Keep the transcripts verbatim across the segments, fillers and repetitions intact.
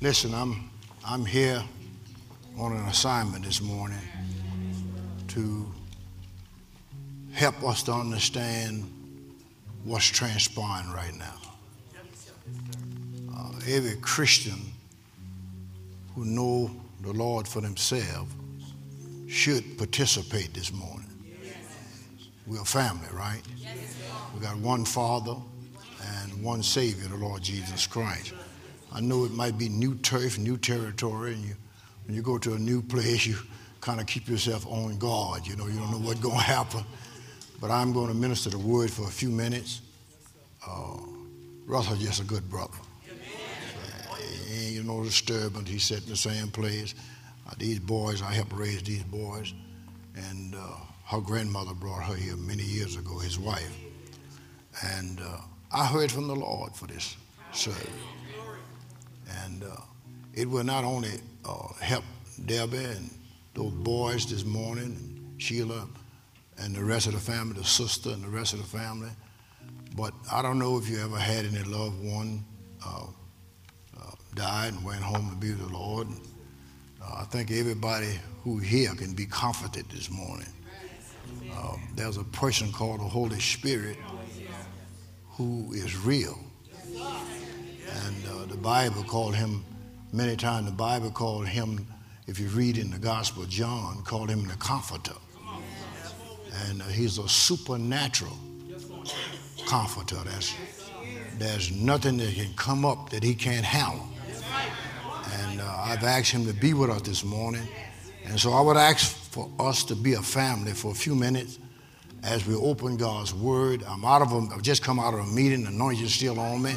Listen, I'm I'm here on an assignment this morning to help us to understand what's transpiring right now. Uh, every Christian who know the Lord for themselves should participate this morning. We're a family, right? We got one Father and one Savior, the Lord Jesus Christ. I know it might be new turf, new territory, and you, when you go to a new place, you kind of keep yourself on guard. You know, you don't know what's going to happen. But I'm going to minister the word for a few minutes. Uh, Russell's just a good brother. Uh, he ain't, you know, disturbance. He sat in the same place. Uh, these boys, I helped raise these boys. And uh, her grandmother brought her here many years ago, his wife. And uh, I heard from the Lord for this service. And uh, it will not only uh, help Debbie and those boys this morning, and Sheila and the rest of the family, the sister and the rest of the family, but I don't know if you ever had any loved one uh, uh, died and went home to be with the Lord. Uh, I think everybody who here can be comforted this morning. Uh, there's a person called the Holy Spirit who is real. And uh, the Bible called him, many times the Bible called him, if you read in the Gospel of John, called him the Comforter. And uh, he's a supernatural comforter. That's, there's nothing that can come up that he can't handle. And uh, I've asked him to be with us this morning. And so I would ask for us to be a family for a few minutes as we open God's Word. I'm out of a, I've just come out of a meeting, the anointing's still on me.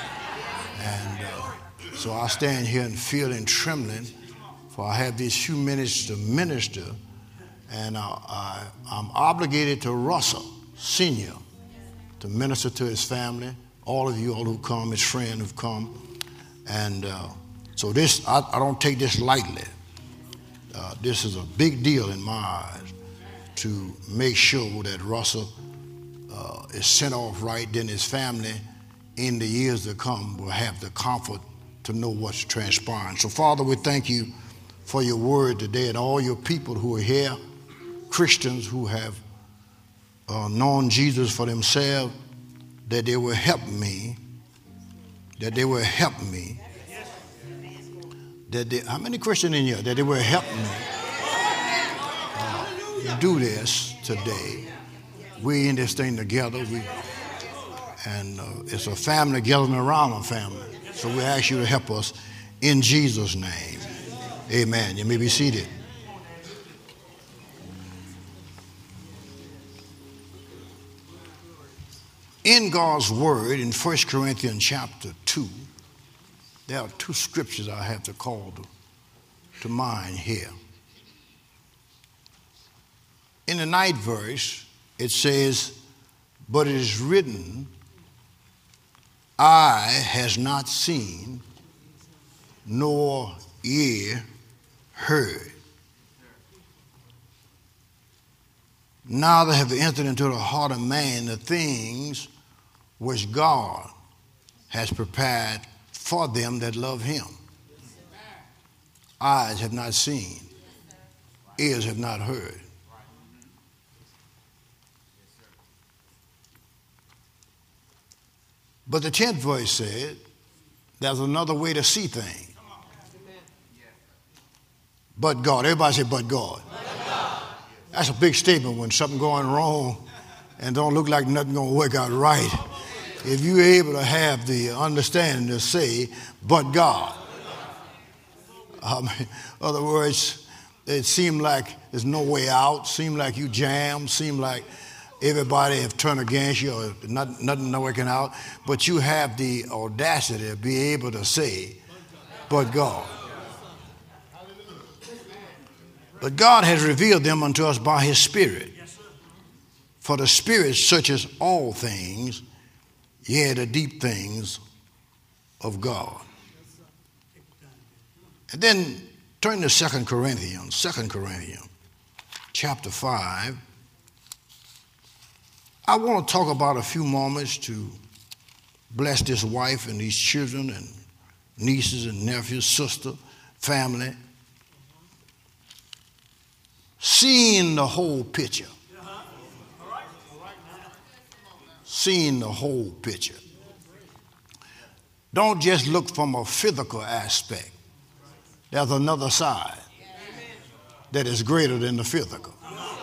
And uh, so I stand here and fear and trembling, for I have these few minutes to minister, and I, I, I'm obligated to Russell Senior to minister to his family, all of you all who come, his friends who've come. And uh, so this, I, I don't take this lightly. Uh, this is a big deal in my eyes to make sure that Russell uh, is sent off right, then his family in the years to come will have the comfort to know what's transpiring. So, Father, we thank you for your word today and all your people who are here, Christians who have uh, known Jesus for themselves, that they will help me, that they will help me, that they, how many Christians in here, that they will help me uh, do this today. We in this thing together, we And uh, it's a family gathering around a family. So we ask you to help us in Jesus' name. Amen. You may be seated. In God's word, in First Corinthians chapter two, there are two scriptures I have to call to, to mind here. In the ninth verse, it says, "But it is written, eye has not seen, nor ear heard, neither have entered into the heart of man the things which God has prepared for them that love him. Eyes have not seen, ears have not heard." But the tenth verse said, there's another way to see things. But God. Everybody say, but God. But God. That's a big statement when something going wrong and don't look like nothing going to work out right. If you're able to have the understanding to say, but God. Um, in other words, it seemed like there's no way out, seemed like you jammed, seemed like everybody have turned against you or not, nothing not working out, but you have the audacity to be able to say, but God. But God has revealed them unto us by his Spirit. For the Spirit searches all things, yea, the deep things of God. And then turn to Second Corinthians, Second Corinthians, chapter five. I want to talk about a few moments to bless this wife and these children and nieces and nephews, sister, family. Seeing the whole picture. Seeing the whole picture. Don't just look from a physical aspect. There's another side that is greater than the physical.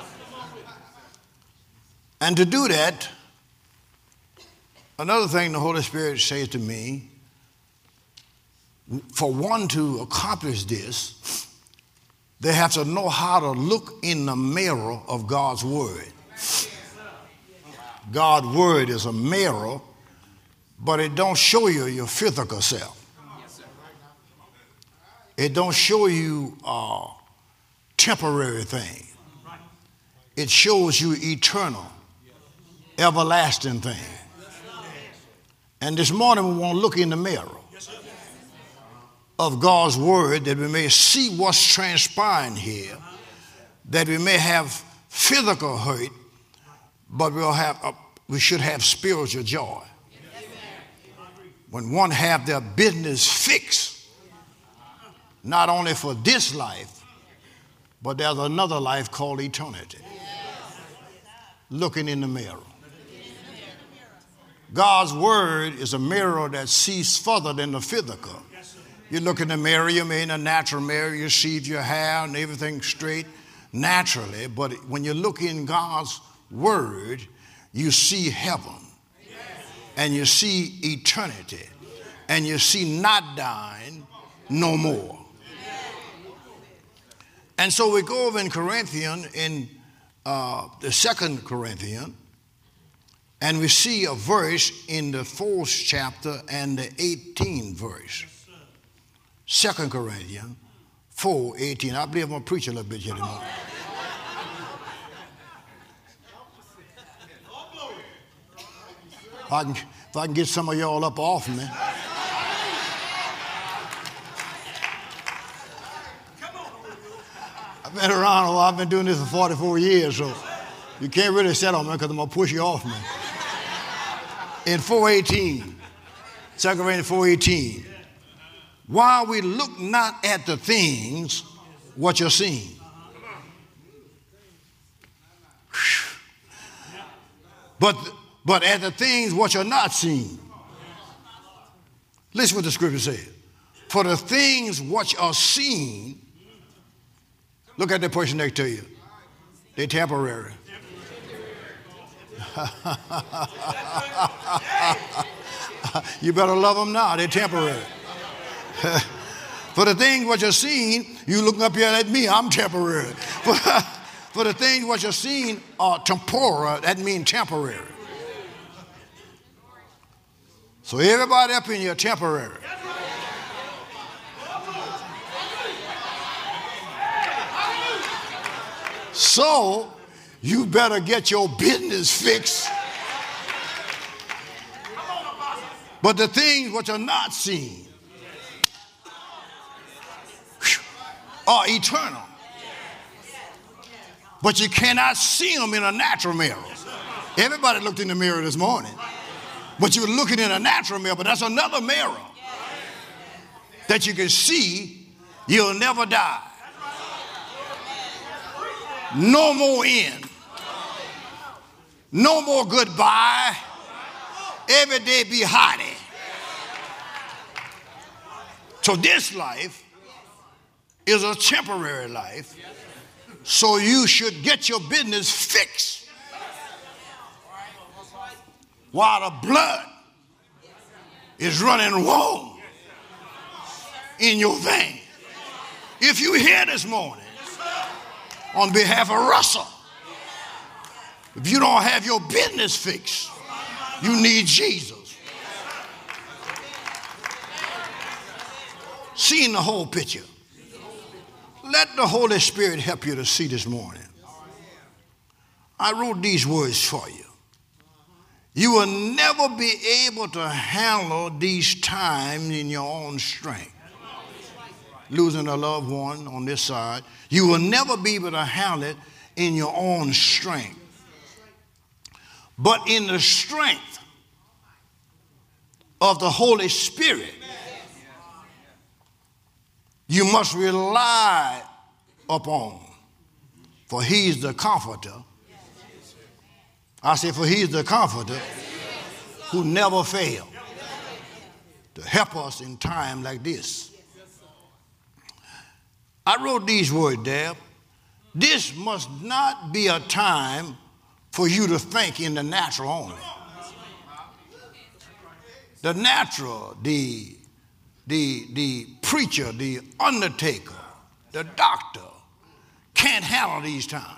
And to do that, another thing the Holy Spirit says to me, for one to accomplish this, they have to know how to look in the mirror of God's word. God's word is a mirror, but it don't show you your physical self. It don't show you uh, temporary things. It shows you eternal, everlasting things. And this morning we want to look in the mirror of God's word that we may see what's transpiring here, that we may have physical hurt, but we'll have a, we should have spiritual joy. When one have their business fixed, not only for this life, but there's another life called eternity. Looking in the mirror. God's word is a mirror that sees further than the physical. You look in the mirror, you may in a natural mirror, you see your hair and everything straight naturally, but when you look in God's word, you see heaven, and you see eternity, and you see not dying no more. And so we go over in Corinthians, in uh, the second Corinthians, and we see a verse in the fourth chapter and the eighteenth verse. Second Corinthians four eighteen. I believe I'm going to preach a little bit here tonight. If I can, if I can get some of y'all up off me. I've been around a while. I've been doing this for forty-four years, so you can't really set on me because I'm going to push you off me. In four eighteen, Second Corinthians four eighteen, while we look not at the things what you're seeing. But, but at the things what you're not seeing. Listen what the scripture says. For the things what are seen, look at the person next to you. They're temporary. You better love them now. They're temporary. For the things what you're seeing, you looking up here at me, I'm temporary. For, for the things what you're seeing are temporal, that means temporary. So everybody up in here temporary. So you better get your business fixed. But the things which are not seen are eternal. But you cannot see them in a natural mirror. Everybody looked in the mirror this morning. But you were looking in a natural mirror, but that's another mirror that you can see. You'll never die. No more end. No more goodbye. Every day be hotty. So this life is a temporary life. So you should get your business fixed while the blood is running warm in your veins. If you're here this morning on behalf of Russell, if you don't have your business fixed, you need Jesus. Seeing the whole picture. Let the Holy Spirit help you to see this morning. I wrote these words for you. You will never be able to handle these times in your own strength. Losing a loved one on this side. You will never be able to handle it in your own strength. But in the strength of the Holy Spirit, you must rely upon, for he's the comforter. I say, for he's the comforter who never fails to help us in time like this. I wrote these words there. This must not be a time for you to think in the natural only. The natural, the, the, the preacher, the undertaker, the doctor can't handle these times.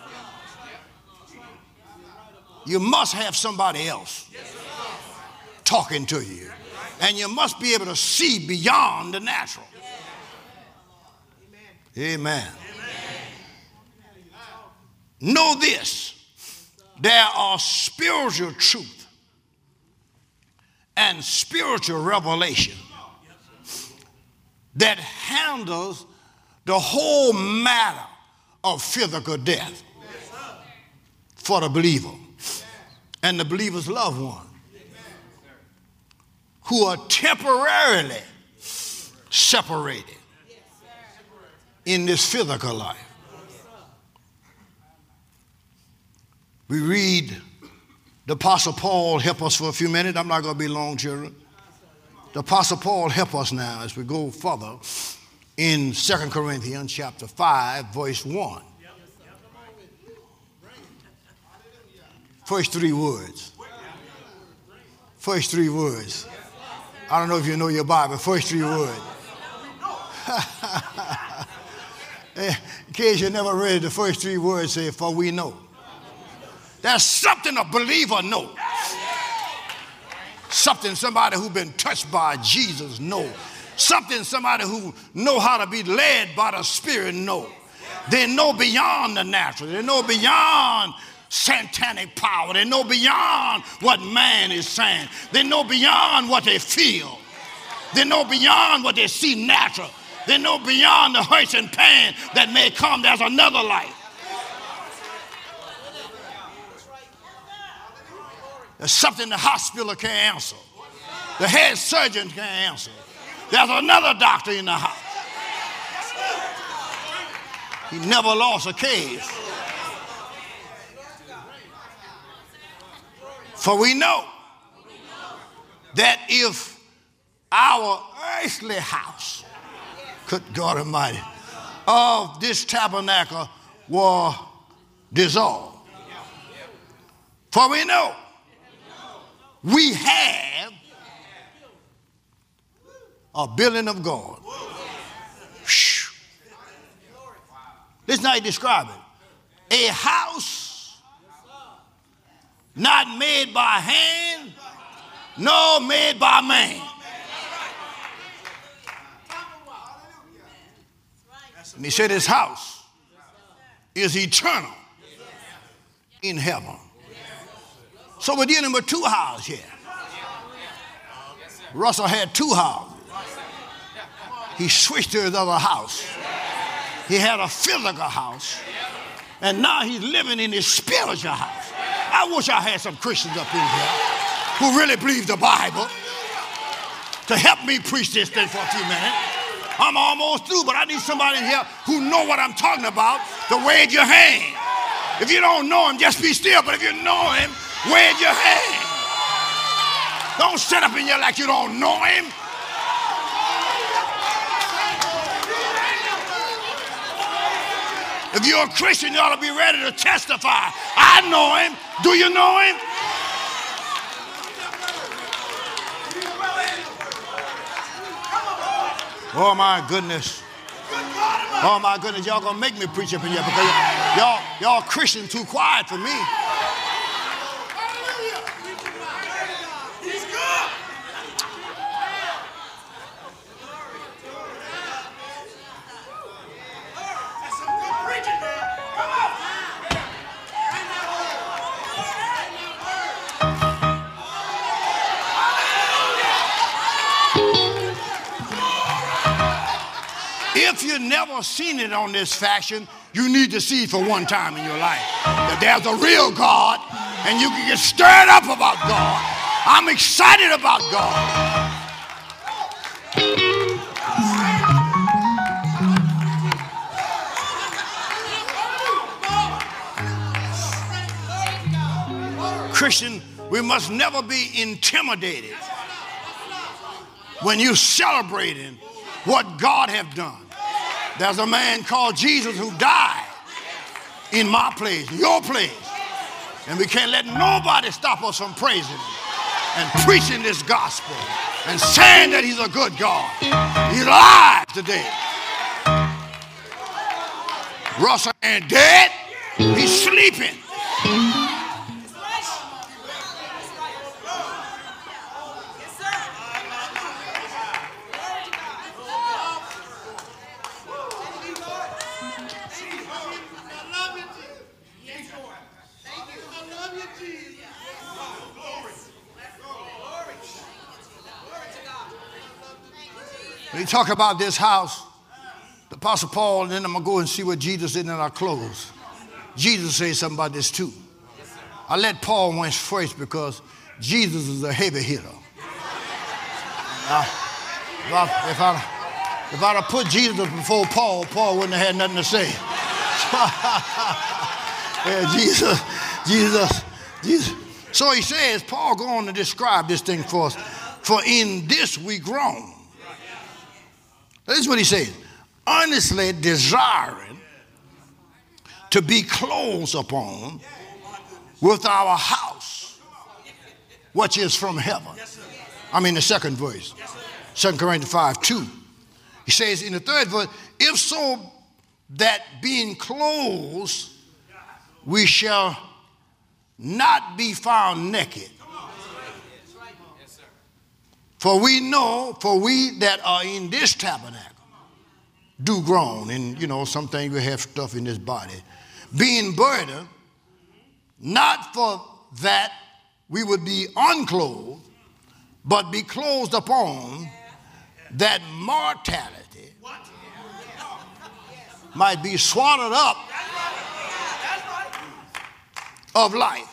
You must have somebody else talking to you. And you must be able to see beyond the natural. Amen. Know this. There are spiritual truth and spiritual revelation that handles the whole matter of physical death for the believer and the believer's loved one who are temporarily separated in this physical life. We read the Apostle Paul, help us for a few minutes. I'm not going to be long, children. The Apostle Paul, help us now as we go further in Second Corinthians chapter five, verse one. First three words. First three words. I don't know if you know your Bible. First three words. In case you never read the first three words, say, for we know. There's something a believer knows. Something somebody who's been touched by Jesus knows. Something somebody who know how to be led by the Spirit knows. They know beyond the natural. They know beyond satanic power. They know beyond what man is saying. They know beyond what they feel. They know beyond what they see natural. They know beyond the hurts and pain that may come. There's another life. There's something the hospital can't answer. The head surgeon can't answer. There's another doctor in the house. He never lost a case. For we know that if our earthly house, good God Almighty, of this tabernacle were dissolved, for we know we have a building of God. This is how he describes it. A house not made by hand, nor made by man. And he said his house is eternal in heaven. So we're dealing with two houses here. Russell had two houses. He switched to his other house. He had a physical house. And now he's living in his spiritual house. I wish I had some Christians up in here who really believe the Bible to help me preach this thing for a few minutes. I'm almost through, but I need somebody in here who know what I'm talking about to wave your hand. If you don't know him, just be still. But if you know him, wave your hand. Don't sit up in here like you don't know him. If you're a Christian, you ought to be ready to testify. I know him. Do you know him? Oh, my goodness. Oh, my goodness. Y'all going to make me preach up in here because y'all, y'all Christians too quiet for me. If you've never seen it on this fashion, you need to see it for one time in your life. That there's a real God, and you can get stirred up about God. I'm excited about God. Christian, we must never be intimidated when you're celebrating what God has done. There's a man called Jesus who died in my place, your place. And we can't let nobody stop us from praising him and preaching this gospel and saying that he's a good God. He's alive today. Russell ain't dead. He's sleeping. When you talk about this house, the Apostle Paul, and then I'm going to go and see what Jesus did in our clothes. Jesus says something about this too. I let Paul went first because Jesus is a heavy hitter. Now, if I, if I, if I'd have put Jesus before Paul, Paul wouldn't have had nothing to say. Yeah, Jesus, Jesus, Jesus. So he says, Paul go on to describe this thing for us. For in this we groan. This is what he says. Earnestly desiring to be close upon with our house, which is from heaven. I mean the second verse, Second Corinthians five two. He says in the third verse, if so that being close, we shall not be found naked. For we know, for we that are in this tabernacle do groan. And, you know, some things we have stuff in this body. Being burdened, not for that we would be unclothed, but be clothed upon, that mortality might be swallowed up of life.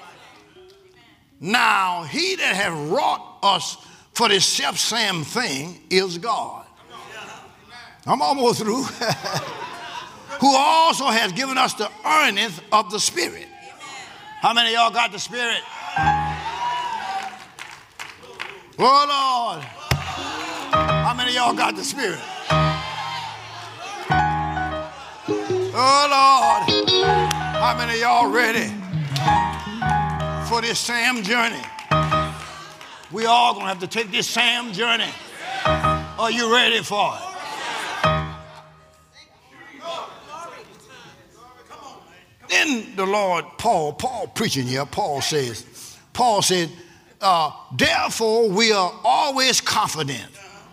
Now, he that hath wrought us for this self-same thing is God. I'm almost through. Who also has given us the earnest of the Spirit. How many of y'all got the Spirit? Oh, Lord. How many of y'all got the Spirit? Oh, Lord. How many of y'all ready for this same journey? We all going to have to take this same journey. Are you ready for it? Then the Lord, Paul, Paul preaching here, Paul says, Paul said, uh, therefore we are always confident,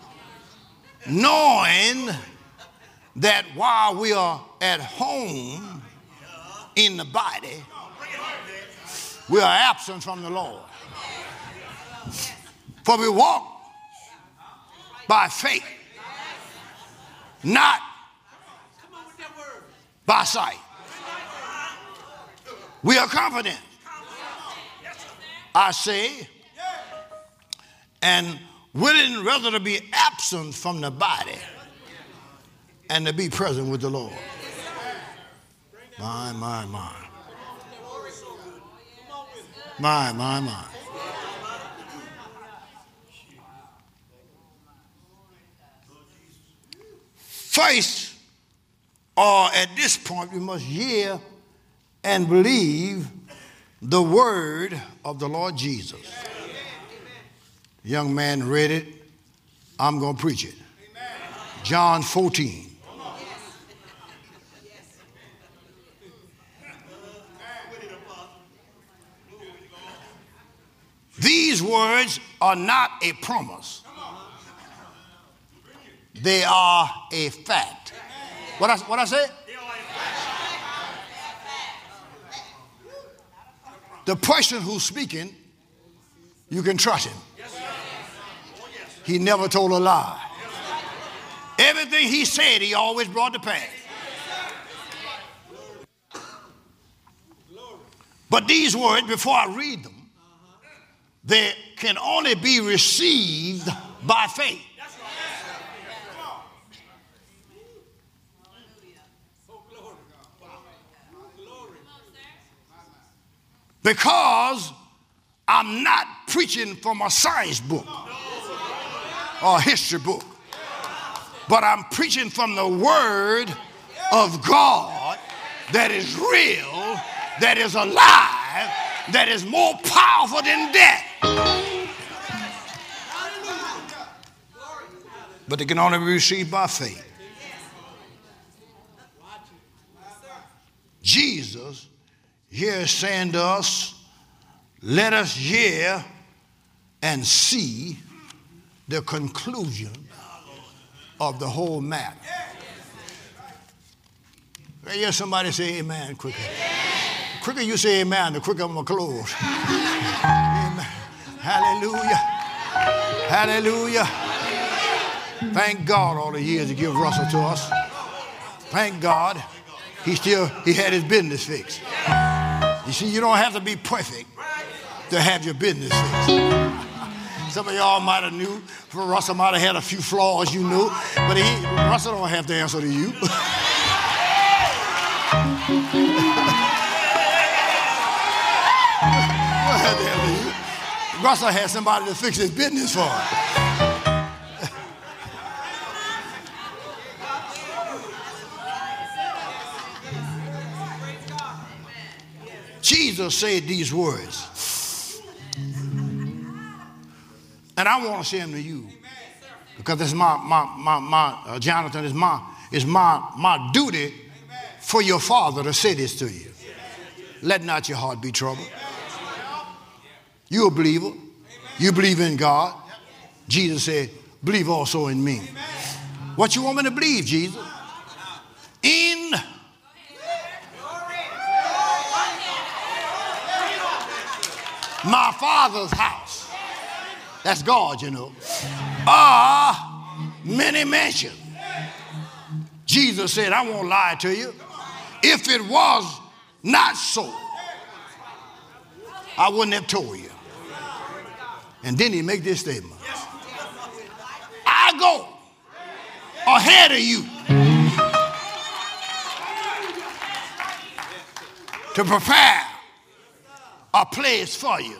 knowing that while we are at home in the body, we are absent from the Lord. For we walk by faith, not by sight. We are confident, I say, and willing rather to be absent from the body and to be present with the Lord. My, my, my. My, my, my. First, or at this point, we must hear and believe the word of the Lord Jesus. The young man read it. I'm going to preach it. John fourteen. These words are not a promise. They are a fact. What I, what I said? The person who's speaking, you can trust him. He never told a lie. Everything he said, he always brought to pass. But these words, before I read them, they can only be received by faith. Because I'm not preaching from a science book or a history book, but I'm preaching from the word of God that is real, that is alive, that is more powerful than death. But they can only be received by faith. Jesus here is saying to us, let us hear and see the conclusion of the whole matter. I hear somebody say amen quicker. The quicker you say amen, the quicker I'm going to close. Amen. Hallelujah. Hallelujah. Thank God all the years He gave Russell to us. Thank God he still, he had his business fixed. You see, you don't have to be perfect to have your business fixed. Some of y'all might have knew, Russell might have had a few flaws you knew, but he, Russell don't have to answer to you. Russell had somebody to fix his business for him. Jesus said these words, and I want to say them to you because it's my my my my uh, Jonathan, it's my it's my my duty for your father to say this to you. Let not your heart be troubled. You're a believer. You believe in God. Jesus said, believe also in me. What you want me to believe, Jesus? In my Father's house. That's God, you know. Are many mansions. Jesus said, I won't lie to you. If it was not so, I wouldn't have told you. And then he make this statement. I go ahead of you to prepare a place for you.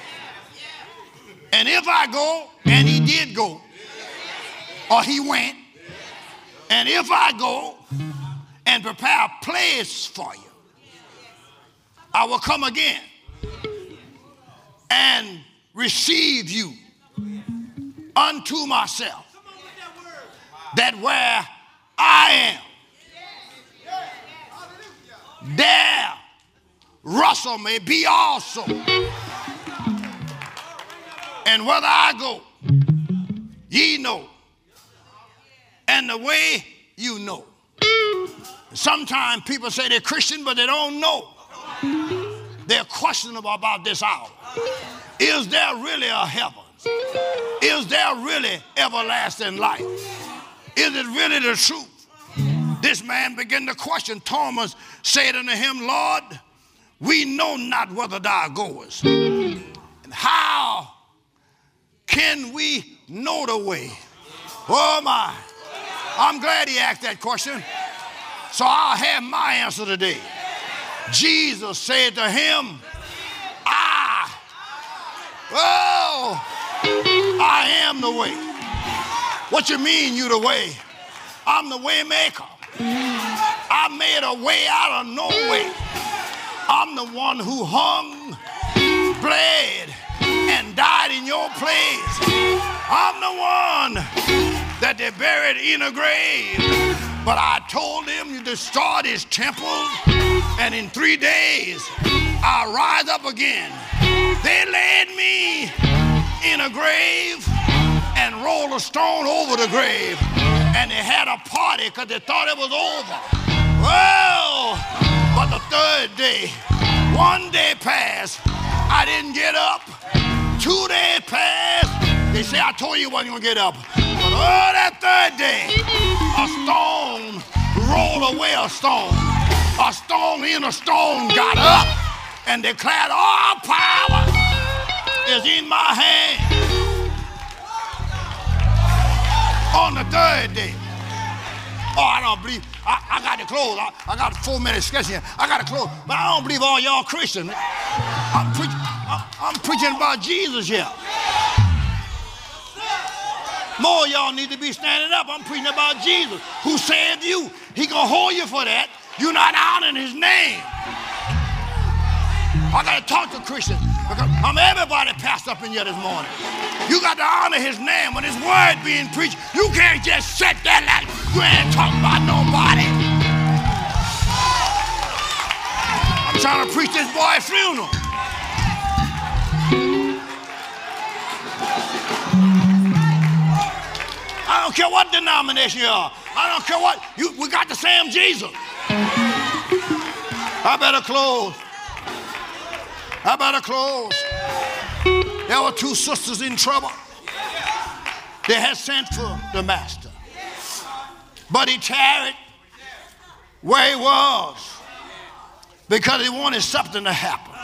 And if I go, and he did go, or he went, and if I go and prepare a place for you, I will come again and receive you unto myself, that where I am, there Russell may be also. And whether I go, ye know, and the way you know. Sometimes people say they're Christian, but they don't know. They're questionable about this hour. Is there really a heaven? Is there really everlasting life? Is it really the truth? This man began to question. Thomas said unto him, Lord, we know not whither thou goest. And how can we know the way? Oh my. I'm glad he asked that question. So I'll have my answer today. Jesus said to him, I, oh, I am the way. What you mean you the way? I'm the way maker. I made a way out of no way. I'm the one who hung, bled, and died in your place. I'm the one that they buried in a grave. But I told him you destroy this temple, and in three days I'll rise up again. They laid me in a grave and rolled a stone over the grave. And they had a party because they thought it was over. Well, but the third day, one day passed, I didn't get up. Two days passed, they say, I told you you wasn't going to get up. But oh, that third day, a stone rolled away a stone. A stone in a stone got up and declared, all power is in my hand. On the third day. Oh, I don't believe. I, I got to close. I, I got four minutes sketching here. I got to close. But I don't believe all y'all Christians. I'm preaching. I'm preaching about Jesus here. More of y'all need to be standing up. I'm preaching about Jesus who saved you. He gonna hold you for that. You're not honoring his name. I gotta talk to Christians because I'm everybody passed up in here this morning. You got to honor his name when his word being preached. You can't just sit there like you ain't talking about nobody. I'm trying to preach this boy's funeral. I don't care what denomination you are. I don't care what. You, we got the same Jesus. I better close. I better close. There were two sisters in trouble. They had sent for the master. But he tarried where he was because he wanted something to happen.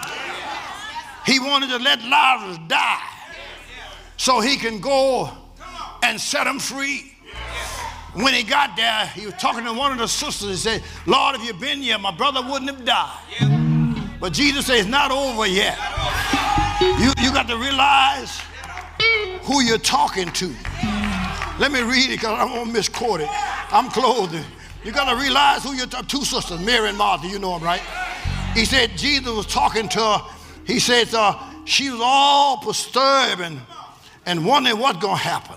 He wanted to let Lazarus die so he can go and set him free. When he got there, he was talking to one of the sisters. He said, Lord, if you'd been here, my brother wouldn't have died. But Jesus said, it's not over yet. You, you got to realize who you're talking to. Let me read it because I won't misquote it. I'm closing. You got to realize who you're talking to. Two sisters, Mary and Martha, you know them, right? He said Jesus was talking to her. He said uh, she was all disturbed and, and wondering what's going to happen.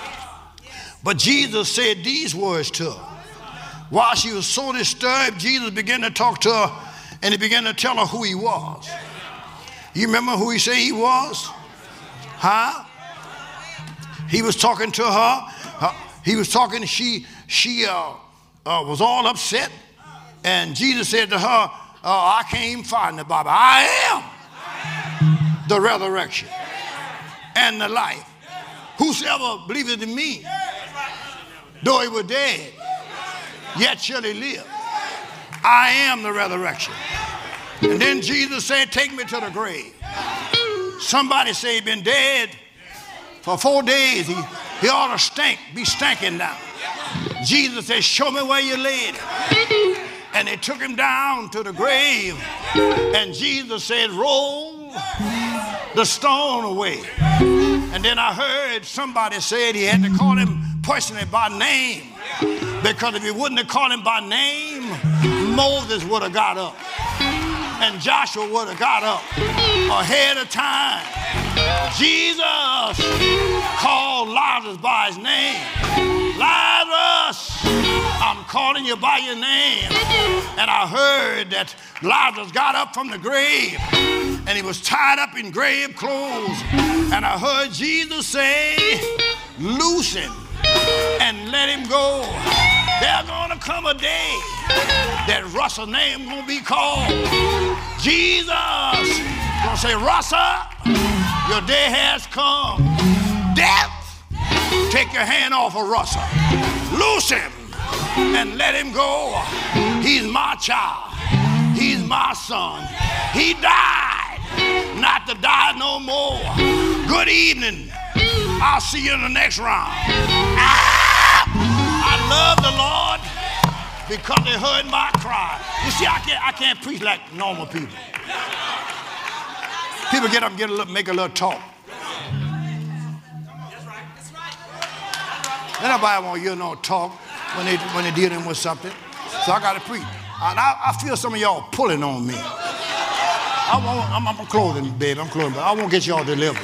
But Jesus said these words to her. While she was so disturbed, Jesus began to talk to her and he began to tell her who he was. You remember who he said he was? Huh? He was talking to her. Uh, he was talking, she, she uh, uh, was all upset. And Jesus said to her, uh, I can't even find the Bible. I am the resurrection and the life. Whosoever believeth in me, though he were dead, yet shall he live. I am the resurrection. And then Jesus said, take me to the grave. Somebody say he'd been dead for four days. He, he ought to stink, be stinking now. Jesus said, show me where you laid him. And they took him down to the grave. And Jesus said, roll the stone away. And then I heard somebody said he had to call him personally by name. Because if he wouldn't have called him by name, Moses would have got up. And Joshua would have got up ahead of time. Jesus called Lazarus by his name. Lazarus, I'm calling you by your name. And I heard that Lazarus got up from the grave and he was tied up in grave clothes. And I heard Jesus say, loose him and let him go. There's going to come a day that Russell's name going to be called. Jesus going to say, Russell, your day has come. Death, take your hand off of Russell. Loose him and let him go. He's my child. He's my son. He died, not to die no more. Good evening. I'll see you in the next round. Ah! I love the Lord because they heard my cry. You see, I can't, I can't preach like normal people. People get up and get a little, make a little talk. Nobody want to hear no talk when they when they dealing with something. So I got to preach. And I, I feel some of y'all pulling on me. I won't, I'm, I'm closing, baby. I'm closing, but I won't get y'all delivered.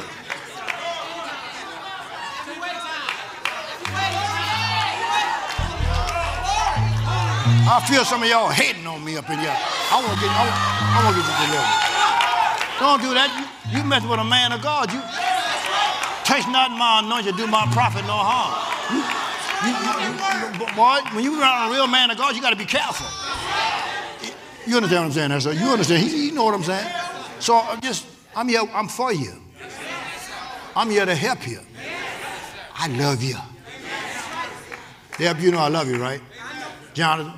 I feel some of y'all hating on me up in here. I want to get, I want, I want to get you delivered. Don't do that. You, you mess with a man of God. You taste not my anointing, do my prophet no harm. You, you, you, you, boy, when you around a real man of God, you got to be careful. You understand what I'm saying? That's you understand? He, you know what I'm saying? So I'm just, I'm here. I'm for you. I'm here to help you. I love you. Yeah, you know I love you, right, Jonathan?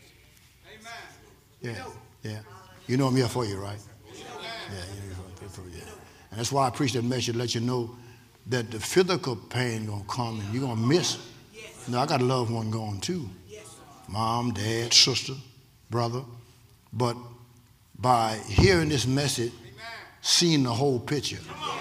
Yeah, yeah. You know I'm here for you, right? Yeah, you're for you. And that's why I preach that message to let you know that the physical pain gonna come and you're gonna miss it. You know, I got a loved one going too. Mom, dad, sister, brother. But by hearing this message, seeing the whole picture.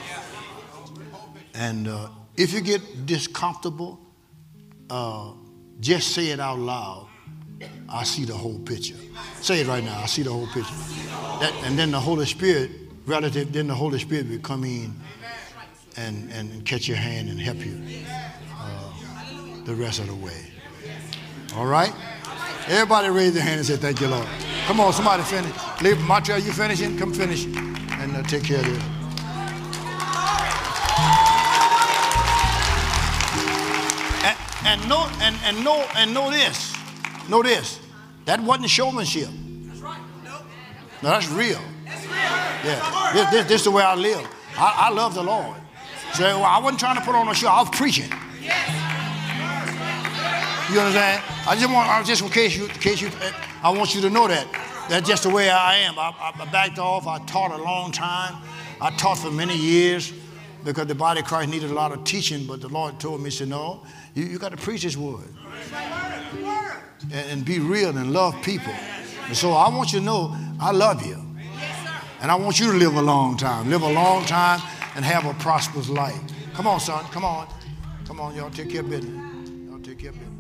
And uh, if you get discomfortable, uh, just say it out loud. I see the whole picture. Say it right now. I see the whole picture. That, and then the Holy Spirit, relative, then the Holy Spirit will come in and, and catch your hand and help you uh, the rest of the way. All right? Everybody raise their hand and say, thank you, Lord. Come on, somebody finish. Leave, Montreal, you finishing? Come finish and uh, take care of this. And, and know and, and know and know this. Know this. That wasn't showmanship. That's right. No, that's real. That's real. Yeah. This, this, this is the way I live. I, I love the Lord. So well, I wasn't trying to put on a show. I was preaching. You understand? I just want, I just in case you, in case you, I want you to know that. That's just the way I am. I, I backed off. I taught a long time. I taught for many years because the body of Christ needed a lot of teaching. But the Lord told me, he said, no, you, you got to preach His word. And, and be real and love people. And so I want you to know I love you. And I want you to live a long time. Live a long time and have a prosperous life. Come on, son. Come on. Come on, y'all take care of business. Y'all take care of business.